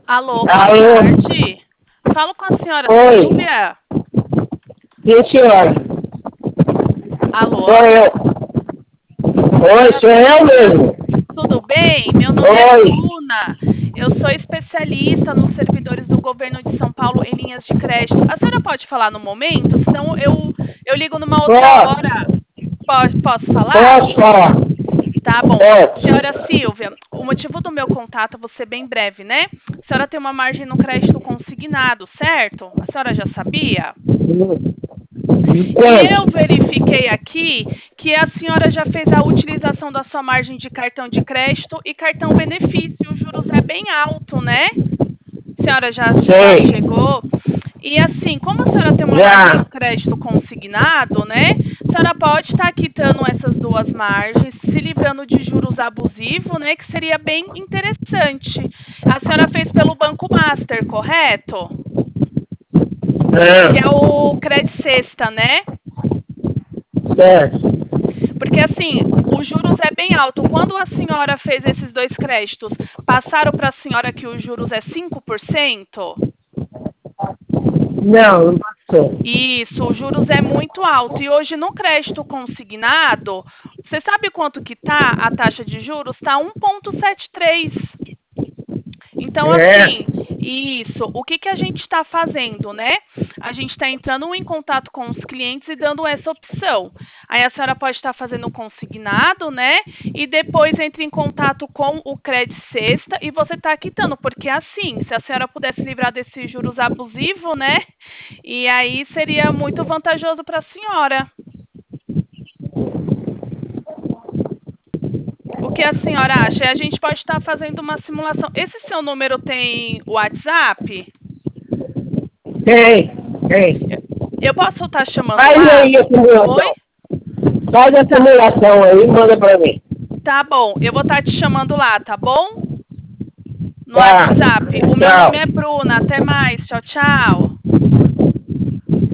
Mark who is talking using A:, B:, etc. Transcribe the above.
A: Alô, boa
B: Alô?
A: tarde. Falo com a senhora
B: Oi,
A: Silvia.
B: sim, senhora.
A: Alô,
B: Sou eu. Oi,
A: senhora
B: sou eu
A: Silvia.
B: mesmo.
A: Tudo bem? Meu nome é
B: Oi.
A: Bruna. Eu sou especialista nos servidores do governo de São Paulo em linhas de crédito. A senhora pode falar no momento? Senão eu ligo numa outra hora.
B: Posso,
A: Posso falar?
B: posso falar.
A: Tá bom. Senhora
B: Posso.
A: Silvia, o motivo do meu contato, vou ser bem breve, né? A senhora tem uma margem no crédito consignado, certo? A senhora já sabia? E eu
B: Quanto?
A: verifiquei aqui que a senhora já fez a utilização da sua margem de cartão de crédito e cartão benefício. Os juros é bem alto, né? A senhora já
B: Sei.
A: chegou. E assim, como a senhora tem uma margem
B: Já.
A: no crédito consignado, né? A senhora pode estar quitando essas duas margens, se livrando de juros abusivos, né? Que seria bem interessante. A senhora fez pelo Banco Master, correto? Que é
B: Ah,
A: o Credit Sexta, né?
B: certo.
A: Porque assim, os juros é bem alto. Quando a senhora fez esses dois créditos, passaram para a senhora que os juros é 5%?
B: Não, não passou.
A: Isso, os juros é muito alto. E hoje no crédito consignado, você sabe quanto que tá a taxa de juros? Está 1,73. Então, assim,
B: É.
A: isso. O que que a gente está fazendo, né? A gente está entrando em contato com os clientes e dando essa opção. Aí a senhora pode estar fazendo o consignado, né? E depois entra em contato com o Credit Sexta e você está quitando, porque assim, se a senhora pudesse livrar desses juros abusivos, né? E aí seria muito vantajoso para a senhora. O que a senhora acha? E a gente pode estar fazendo uma simulação. Esse seu número tem WhatsApp?
B: Tem, tem.
A: Eu posso estar chamando
B: Faz
A: lá?
B: aí a
A: Oi?
B: simulação. Faz a
A: Tá,
B: simulação aí e manda pra mim.
A: tá bom. Eu vou estar te chamando lá, tá bom? No
B: Tá.
A: WhatsApp. O meu nome
B: Tchau.
A: é Bruna. Até mais. Tchau, tchau.